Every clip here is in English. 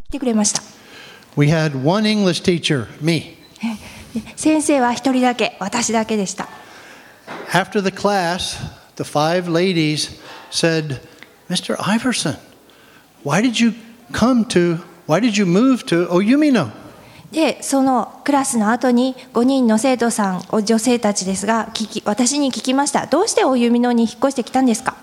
てくれました。 We had one English teacher, me. 先生は一人だけ、私だけでした。 After the class, the 5 ladies said, Mr. Iverson, why did you move to Oyumino? で、そのクラスの後に5人の生徒さん、女性たちですが、私に聞きました。どうしておゆみのに引っ越してきたんですか？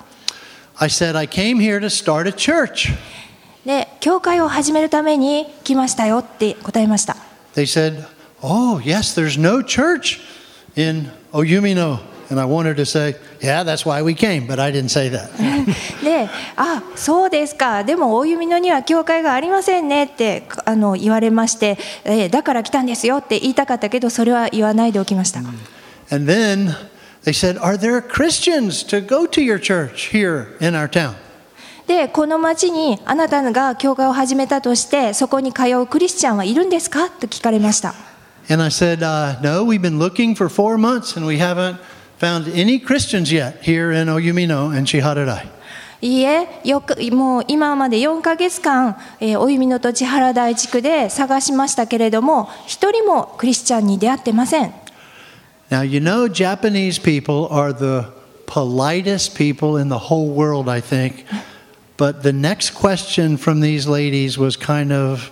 I said, I came here to start a church. で、教会を始めるために来ましたよって答えました。 They said, oh, yes, there's no church in Oyumino. And I wanted to say, yeah, that's why we came, but I didn't say that. で、そうですか。でも大湯美野には教会がありませんねって言われまして、だから来たんですよって言いたかったけど、それは言わないでおきました。 And then they said, are there Christians to go to your church here in our town? で、この町にあなたが教会を始めたとして、そこに通うクリスチャンはいるんですかと聞かれました。 And I said, no, we've been looking for 4 months and we haven't found any Christians yet here in Oyumino and Chihararai. いいえ、もう今まで4ヶ月間、おゆみのと千原台地区で探しましたけれども、一人もクリスチャンに出会ってません。 Now, you know, Japanese people are the politest people in the whole world, I think. But the next question from these ladies was kind of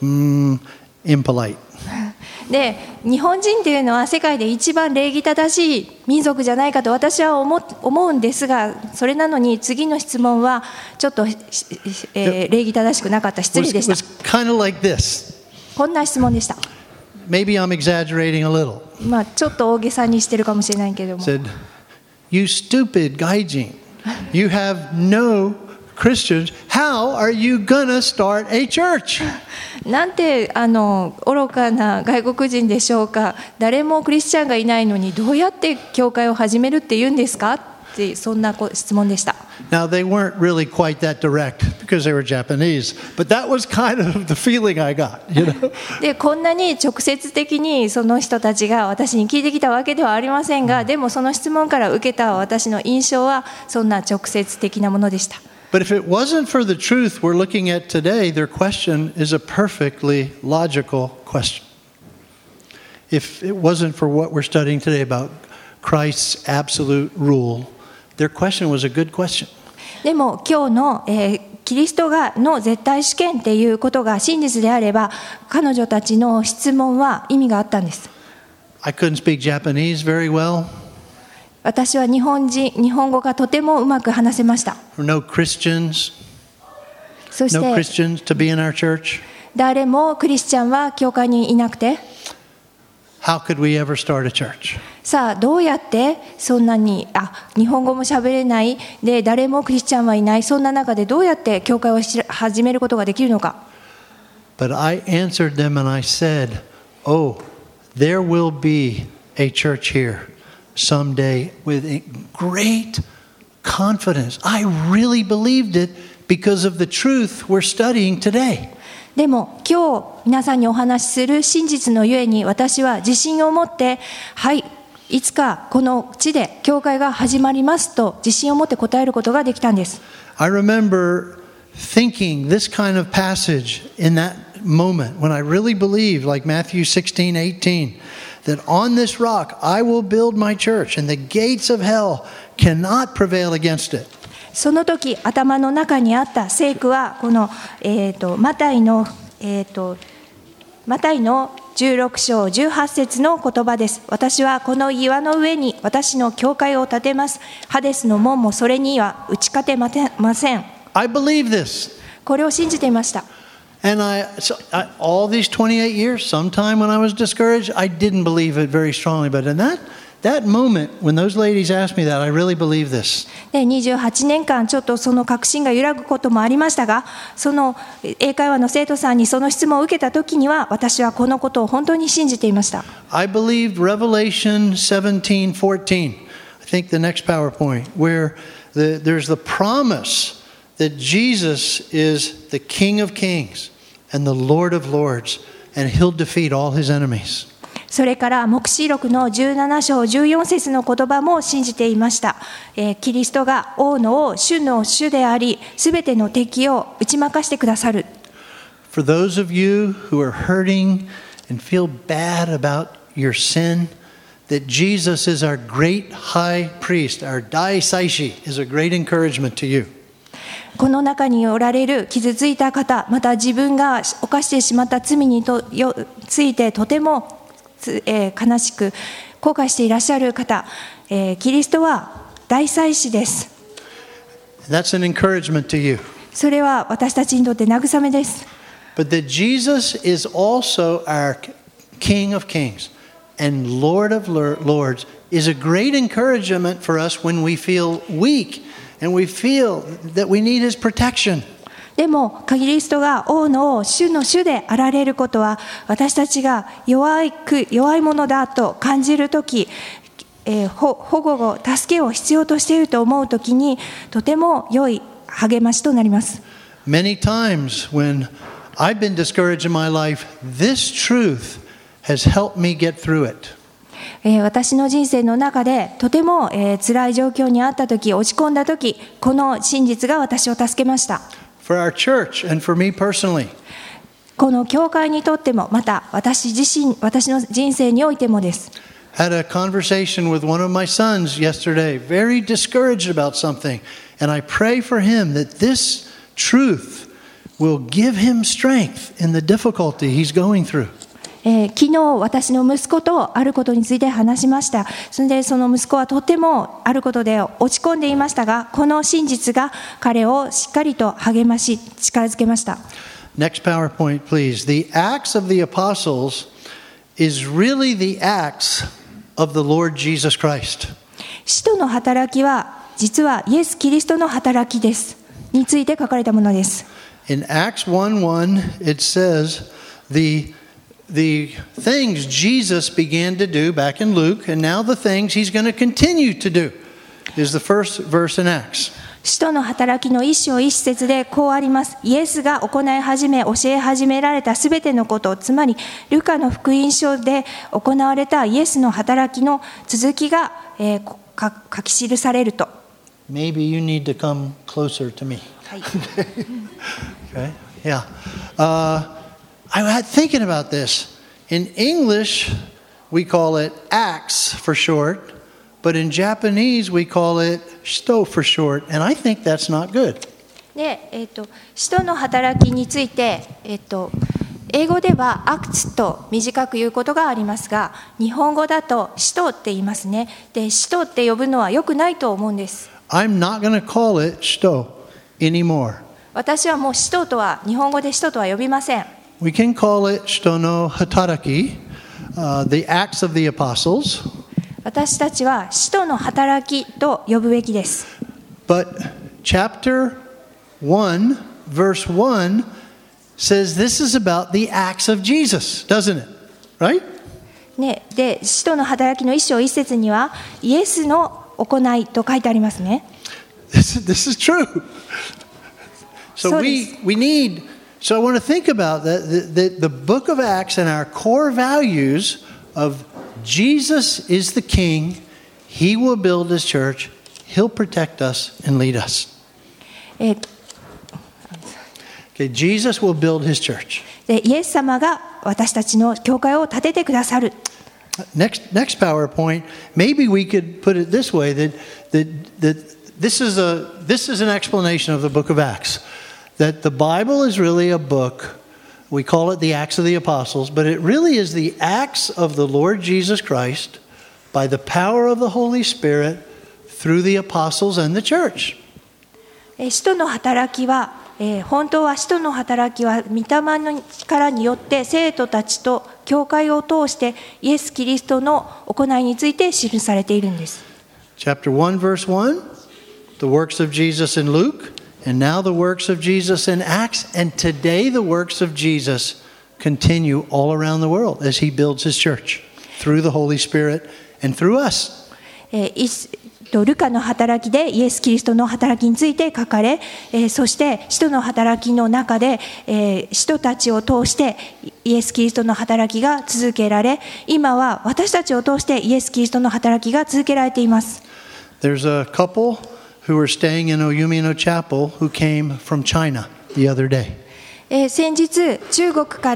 impolite. で、日本人というのは世界で一番礼儀正しい民族じゃないかと私は思うんですが、それなのに次の質問はちょっと、礼儀正しくなかった。失礼でした。 It was kind of like this. こんな質問でした。 Maybe I'm exaggerating a little. ちょっと大げさにしてるかもしれないけれども。 Said, you stupid gaijin. You have no Christians. How are you gonna start a church? なんて愚かな外国人でしょうか。誰もクリスチャンがいないのにどうやって教会を始めるって言うんですかってそんな質問でした。 Now they weren't really quite that direct because they were Japanese, but that was kind of the feeling I got, you know. で、こんなに直接的にその人たちが私に聞いてきたわけではありませんが、でもその質問から受けた私の印象はそんな直接的なものでした。 But if it wasn't for the truth we're looking at today, their question is a perfectly logical question. If it wasn't for what we're studying today about Christ's absolute rule, their question was a good question. でも今日の、キリストの絶対主権っていうことが真実であれば、彼女たちの質問は意味があったんです。 I couldn't speak Japanese very well. 私は日本語がとてもうまく話せました。 No Christians. そして No Christians to be in our church. 誰もクリスチャンは教会にいなくて、 How could we ever start a church? さあどうやってそんなに日本語も喋れないで誰もクリスチャンはいない、そんな中でどうやって教会を始めることができるのか。 But I answered them and I said, oh, there will be a church here someday with great confidence. I really believed it because of the truth we're studying today. でも今日皆さんにお話しする真実のゆえに私は自信を持って、はい、いつかこの地で教会が始まりますと自信を持って答えることができたんです。 I remember thinking this kind of passage in that moment when I really believed, like Matthew 16:18, that on this rock I will build my church and the gates of hell cannot prevail against it. その時頭の中にあった聖句はこの、マタイの16章18節の言葉です。私はこの岩の上に私の教会を建てます。ハデスの門もそれには打ち勝てません。 I believe this. これを信じていました。 And all these 28 years, sometime when I was discouraged, I didn't believe it very strongly. But in that moment, when those ladies asked me that, I really believe this. で、28年間ちょっとその確信が揺らぐこともありましたが、その英会話の生徒さんにその質問を受けた時には、私はこのことを本当に信じていました。 I believed Revelation 17:14. I think the next PowerPoint, where there's the promise that Jesus is the King of Kings and the Lord of Lords, and He'll defeat all His enemies. それから黙示録の17章14節の言葉も信じていました。キリストが王の王、主の主であり、すべての敵を打ち負かしてくださる。 for those of you who are hurting and feel bad about your sin, that Jesus is our great high priest, our大祭司 is a great encouragement to you. この中におられる傷ついた方、また自分が犯してしまった罪についてとても悲しく後悔していらっしゃる方、キリストは大祭司です。 That's an encouragement to you. それは私たちにとって慰めです。 But that Jesus is also our King of Kings and Lord of Lords is a great encouragement for us when we feel weak and we feel that we need His protection. でもキリストが王の王、主の主であられることは、私たちが弱いものだと感じるとき、保護を助けを必要としていると思うときに、とても良い励ましとなります。 Many times when I've been discouraged in my life, this truth has helped me get through it. 私の人生の中でとても辛い状況にあったとき、落ち込んだとき、この真実が私を助けました。 For our church and for me personally. この教会にとっても、また私の人生においてもです。 Had a conversation with one of my sons yesterday, very discouraged about something, and I pray for him that this truth will give him strength in the difficulty he's going through. 昨日私の息子とあることについて話しました。それでその息子はとてもあることで落ち込んでいましたが、この真実が彼をしっかりと励まし、力づけました。 Next PowerPoint, please. The Acts of the Apostles is really the Acts of the Lord Jesus Christ. 使徒の働きは実はイエス・キリストの働きですについて書かれたものです。 In Acts 1:1, it says the things Jesus began to do back in Luke, and now the things he's going to continue to do, is the first verse in Acts. 使徒の働きの一章一節でこうあります。イエスが行い始め、教え始められたすべてのこと、つまりルカの福音書で行われたイエスの働きの続きが、書き記されると。 Maybe you need to come closer to me. はい。 Okay. Yeah. I had thinking about this. In English, we call it Acts for short, but in Japanese, we call it shito for short, and I think that's not good. で、使徒の働きについて、英語ではアクツと短く言うことがありますが、日本語だと使徒って言いますね。で、使徒って呼ぶのは良くないと思うんです。 I'm not going to call it shito anymore. 私はもう使徒とは、日本語で使徒とは呼びません。 We can call it shito no hataraki, the Acts of the Apostles. 私たちは使徒の働きと呼ぶべきです。 But chapter 1, verse 1 says this is about the acts of Jesus, doesn't it? Right? ね、で、使徒の働きの一章一節にはイエスの行いと書いてありますね。 This is true. So we need, so I want to think about that the book of Acts and our core values of Jesus is the King, He will build His church, He'll protect us and lead us. Okay, Jesus will build His church. で、イエス様が私たちの教会を建ててくださる。 Next PowerPoint, maybe we could put it this way, that this is an explanation of the book of Acts. That the Bible is really a book, we call it the Acts of the Apostles, but it really is the acts of the Lord Jesus Christ by the power of the Holy Spirit through the apostles and the church. 使徒の働きは、本当は使徒の働きは御霊の力によって生徒たちと教会を通してイエス・キリストの行いについて記されているんです。 Chapter 1 verse 1, the works of Jesus in Luke, and now the works of Jesus in Acts, and today the works of Jesus continue all around the world as He builds His church through the Holy Spirit and through us. ルカの働きでイエス・キリストの働きについて書かれ、そして使徒の働きの中で、使徒たちを通してイエス・キリストの働きが続けられ、今は私たちを通してイエス・キリストの働きが続けられています。 There's a couple who were staying in Oyumino Chapel who came from China the other day. 先日中国から、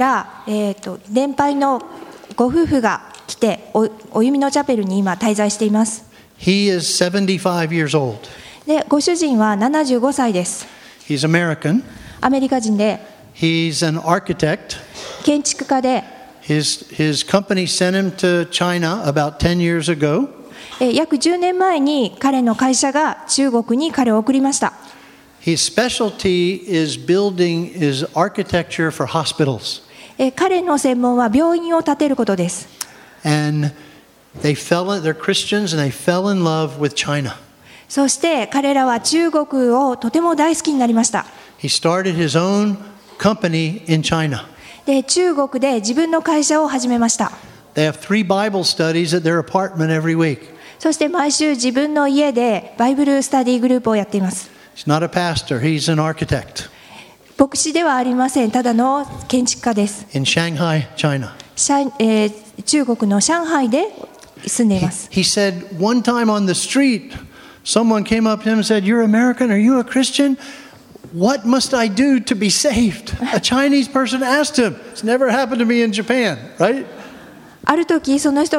年配のご夫婦が来てお弓のチャペルに今滞在しています。 He is 75 years old. でご主人は75歳です。 He's American. アメリカ人で He's an architect. 建築家で、 His company sent him to China about 10 years ago. 約10年前に彼の会社が中国に彼を送りました。 His specialty is architecture for hospitals. 彼の専門は病院を建てることです。 And they're Christians and they fell in love with China. そして彼らは中国をとても大好きになりました。 He started his own company in China. で中国で自分の会社を始めました。 They have 3 Bible studies at their apartment every week. そして毎週自分の家でバイブルスタディグループをやっています。 He's not a pastor, he's an architect 牧師ではありません。ただの建築家です。 in Shanghai, China. 中国の上海で住んでいます。 He said one time on the street, someone came up to him and said, "You're American, are you a Christian? What must I do to be saved?" A Chinese person asked him. It's never happened to me in Japan, right? ある時その人